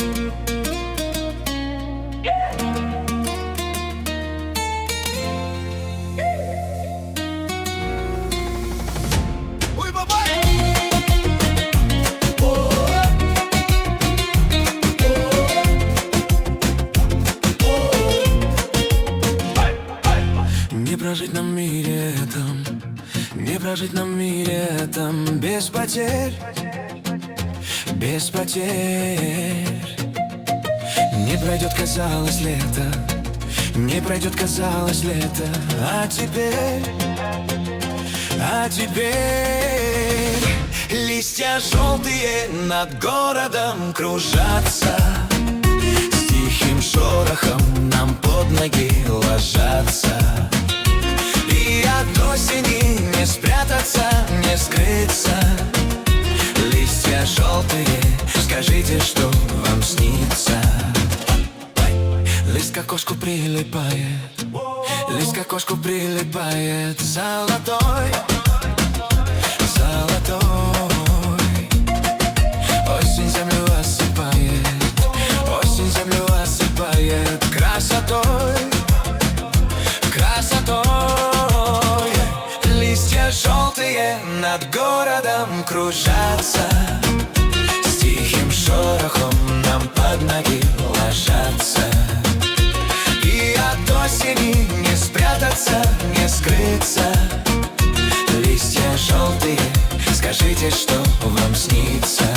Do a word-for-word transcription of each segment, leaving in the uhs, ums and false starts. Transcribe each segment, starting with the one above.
Не прожить нам в мире этом, не прожить нам в мире этом без потерь, без потерь. Не пройдет, казалось, лето, не пройдет, казалось, лето, а теперь, а теперь листья желтые над городом кружатся, с тихим шорохом нам под ноги ложатся. И от осени не спрятаться, не скрыться. Листья желтые, скажите, что вам снится. Лист к окошку прилипает, лист к окошку прилипает, золотой, золотой. Осень землю осыпает, осень землю осыпает красотой, красотой. Листья желтые над городом кружатся, с тихим шорохом нам под ноги ложатся. И от осени не спрятаться, не скрыться. Листья желтые, скажите, что вам снится.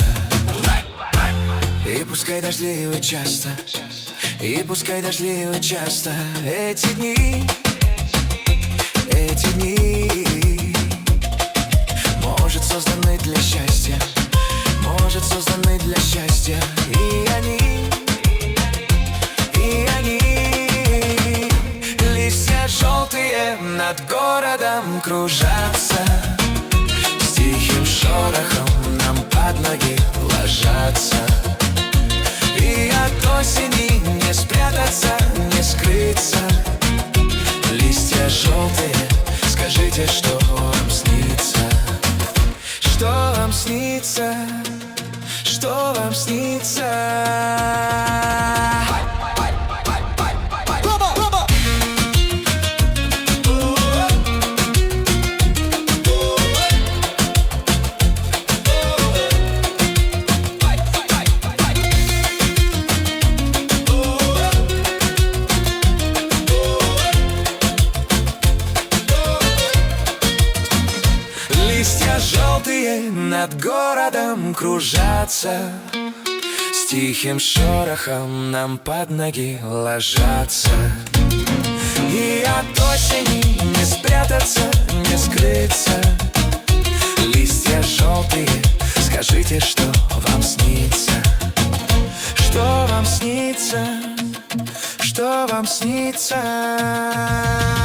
И пускай дождливо часто, и пускай дождливо часто эти дни, эти дни, может, созданы для счастья, может, созданы для счастья. И они, и они, листья желтые над городом кружатся, с тихим шорохом нам под ноги ложатся. И от осени не спрятаться, не скрыться. Листья желтые, скажите, что вам снится. Что вам снится, что вам снится. Листья желтые над городом кружатся, с тихим шорохом нам под ноги ложатся. И от осени не спрятаться, не скрыться. Листья желтые, скажите, что вам снится. Что вам снится, что вам снится.